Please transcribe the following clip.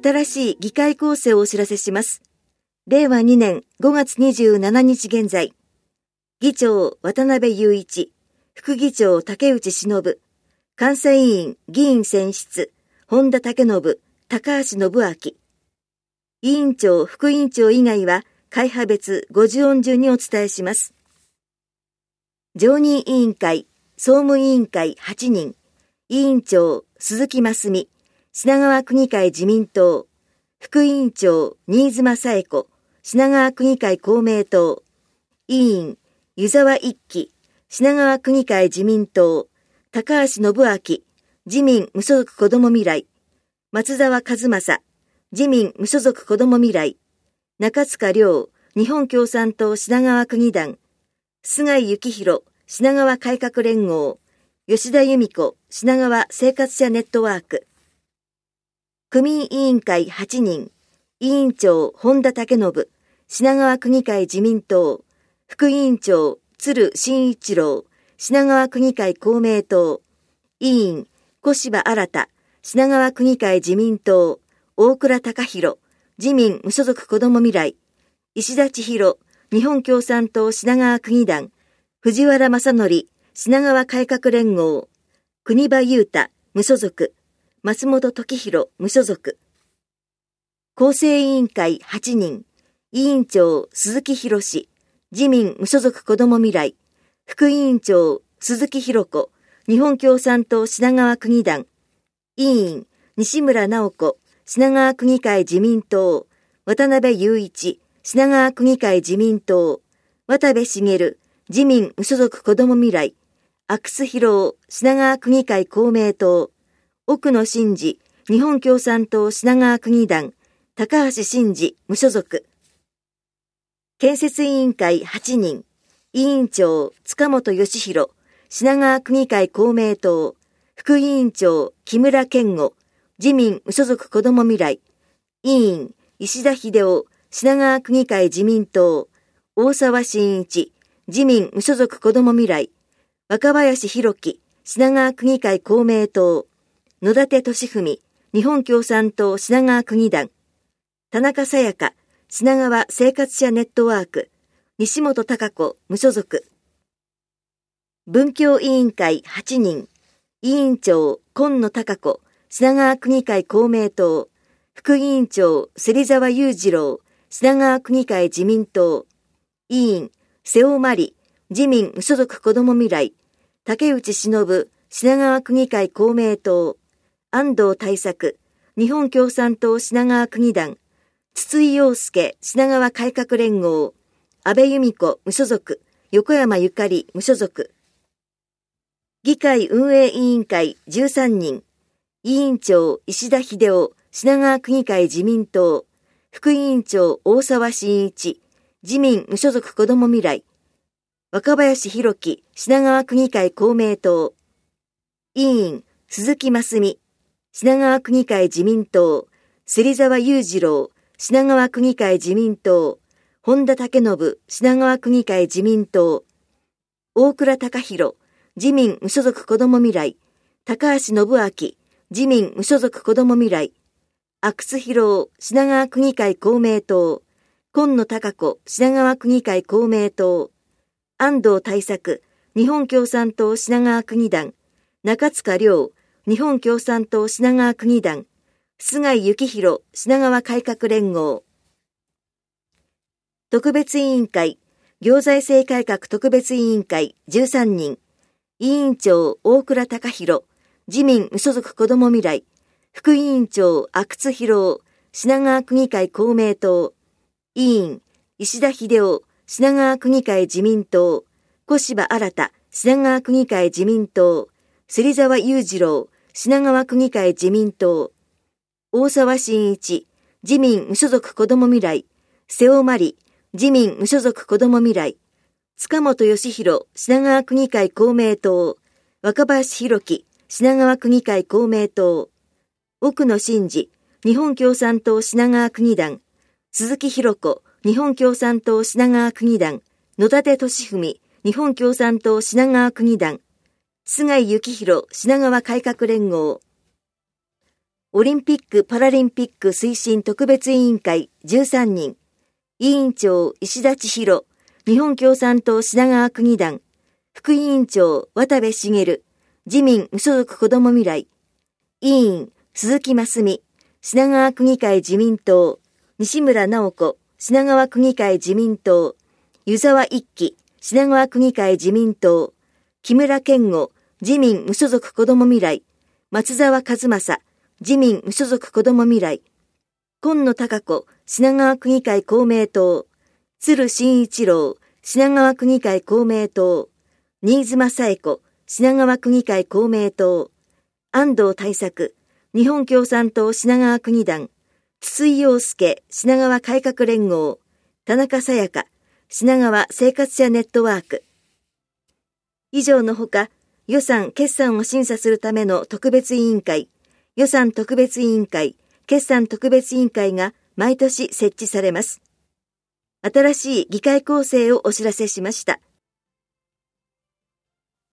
新しい議会構成をお知らせします。令和2年5月27日現在、議長渡辺雄一、副議長竹内忍、監査委員議員選出本田武信、高橋信明、委員長副委員長以外は会派別50音順にお伝えします。常任委員会、総務委員会8人、委員長鈴木真澄、品川区議会自民党、副委員長新妻紗恵子、品川区議会公明党、委員湯沢一輝、品川区議会自民党、高橋信明、自民無所属子ども未来、松沢一正、自民無所属子ども未来、中塚亮、日本共産党品川区議団、菅井幸弘、品川改革連合、吉田由美子、品川生活者ネットワーク、区民委員会8人、委員長本田武信、品川区議会自民党、副委員長鶴真一郎、品川区議会公明党、委員小柴新、品川区議会自民党、大倉隆弘、自民無所属子ども未来、石田千尋、日本共産党品川区議団、藤原正則、品川改革連合、国場優太、無所属、松本時弘、無所属。構成委員会8人、委員長鈴木博士、自民無所属子ども未来、副委員長鈴木弘子、日本共産党品川区議団、委員西村直子、品川区議会自民党、渡辺雄一、品川区議会自民党、渡部茂、自民無所属子ども未来、阿久津博夫、品川区議会公明党、奥野真二、日本共産党品川区議団、高橋真二、無所属。建設委員会8人、委員長塚本義弘、品川区議会公明党、副委員長木村健吾、自民無所属子ども未来、委員石田秀夫、品川区議会自民党、大沢真一、自民無所属子ども未来、若林弘樹、品川区議会公明党、野立俊文、日本共産党品川区議団、田中沙耶香、品川生活者ネットワーク、西本貴子、無所属。文教委員会8人、委員長今野貴子、品川区議会公明党、副委員長芹沢裕次郎、品川区議会自民党、委員瀬尾真理、自民無所属子ども未来、竹内忍、品川区議会公明党、安藤大作、日本共産党品川区議団、筒井陽介、品川改革連合、安倍由美子、無所属、横山ゆかり、無所属。議会運営委員会13人、委員長石田秀夫、品川区議会自民党、副委員長大沢真一、自民無所属子ども未来、若林弘樹、品川区議会公明党、委員鈴木真澄、品川区議会自民党、芹沢裕次郎、品川区議会自民党、本田武信、品川区議会自民党、大倉隆弘、自民無所属子ども未来、高橋信明、自民無所属子ども未来、阿久津博夫、品川区議会公明党、今野貴子、品川区議会公明党、安藤大作、日本共産党品川区議団、中塚亮、日本共産党品川区議団、菅井幸弘、品川改革連合。特別委員会、行財政改革特別委員会13人、委員長大倉隆弘、自民無所属子ども未来、副委員長阿久津博夫、品川区議会公明党、委員石田秀夫、品川区議会自民党、小柴新、品川区議会自民党、芹沢裕次郎、品川区議会自民党、大沢真一、自民無所属子ども未来、瀬尾真理、自民無所属子ども未来、塚本義弘、品川区議会公明党、若林弘樹、品川区議会公明党、奥野真二、日本共産党品川区議団、鈴木弘子、日本共産党品川区議団、野立俊文、日本共産党品川区議団、菅井幸弘、品川改革連合。 オリンピック・パラリンピック推進特別委員会13人、委員長石田千尋、日本共産党品川区議団、副委員長渡部茂、自民無所属子ども未来、委員鈴木真澄、品川区議会自民党、西村直子、品川区議会自民党、湯沢一輝、品川区議会自民党、木村健吾、自民無所属子ども未来、松沢一正、自民無所属子ども未来、今野貴子、品川区議会公明党、鶴真一郎、品川区議会公明党、新妻紗恵子、品川区議会公明党、安藤大作、日本共産党品川区議団、筒井陽介、品川改革連合、田中さやか、品川生活者ネットワーク。以上のほか、予算・決算を審査するための特別委員会、予算特別委員会、決算特別委員会が毎年設置されます。新しい議会構成をお知らせしました。